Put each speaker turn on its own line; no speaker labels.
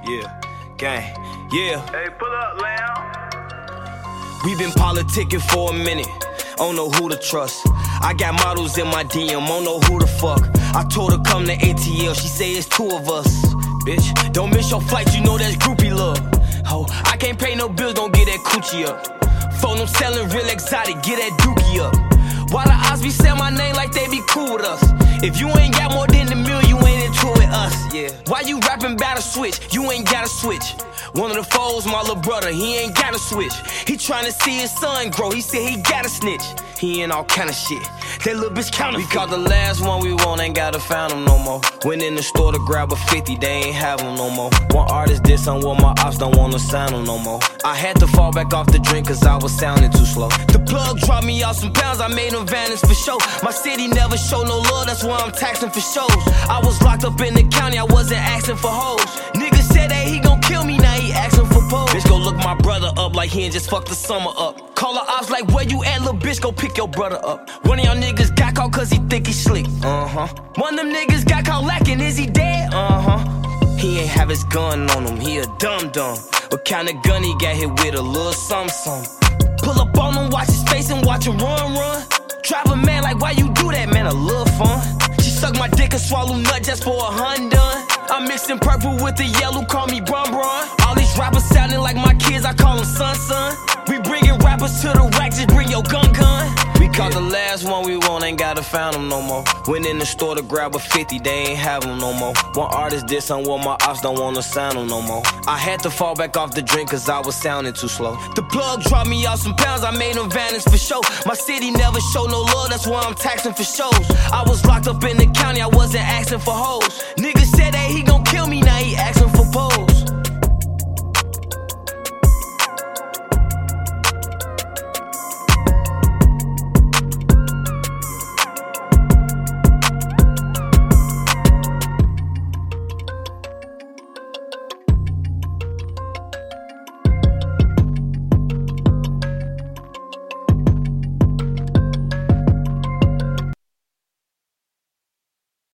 Yeah, gang, yeah.
Hey, pull up, Lamb.
We been politicking for a minute, don't know who to trust. I got models in my DM, don't know who the fuck. I told her come to ATL, she say it's 2 of us. Bitch, don't miss your flight, you know that's groupie love. Ho, I can't pay no bills, don't get that coochie up. Phone them selling real exotic, get that dookie up. Why the odds be saying my name like they be cool with us? If you ain't got more than the mill, you ain't into it, us. Yeah. Why you rapping about a switch? You ain't gotta switch. One of the foes, my little brother, he ain't gotta switch. He tryna see his son grow, he said he gotta snitch. He in all kind of shit, that little bitch counterfeit. We caught the last one we want, ain't gotta find him no more. Went in the store to grab a 50, they ain't have him no more. One artist did something where my ops don't wanna sign him no more. I had to fall back off the drink cause I was sounding too slow. The plug dropped me off some pounds, I made him vanish for show. My city never show no love, that's why I'm taxing for shows. I was locked up in the county, I wasn't asking for hoes. Niggas said that he gon' kill me, now he asking for pose. Bitch go look my brother up like he ain't just fucked the summer up. Call her ops like where you at, little bitch, go pick your brother up. One of y'all niggas got caught cause he think he slick. One of them niggas got caught lacking, is he dead? He ain't have his gun on him, he a dum-dum. What kind of gun he got hit with? A little something. Pull up on him, watch his face and watch him run. Drive a man like why you do that, man, a little fun. She suck my dick and swallow nut just for $100. I'm mixing purple with the yellow, call me Brum. All these rappers sounding like my kids, I call them son. We bringing rappers to the rack, just bring your gun. We caught the last one we want, ain't gotta find him no more. Went in the store to grab a 50, they ain't have him no more. One artist did something where my ops don't wanna sign him no more. I had to fall back off the drink cause I was sounding too slow. The plug dropped me off some pounds, I made him vanish for show. My city never show no love, that's why I'm taxing for shows. I was locked up in the county, I wasn't asking for hoes. Niggas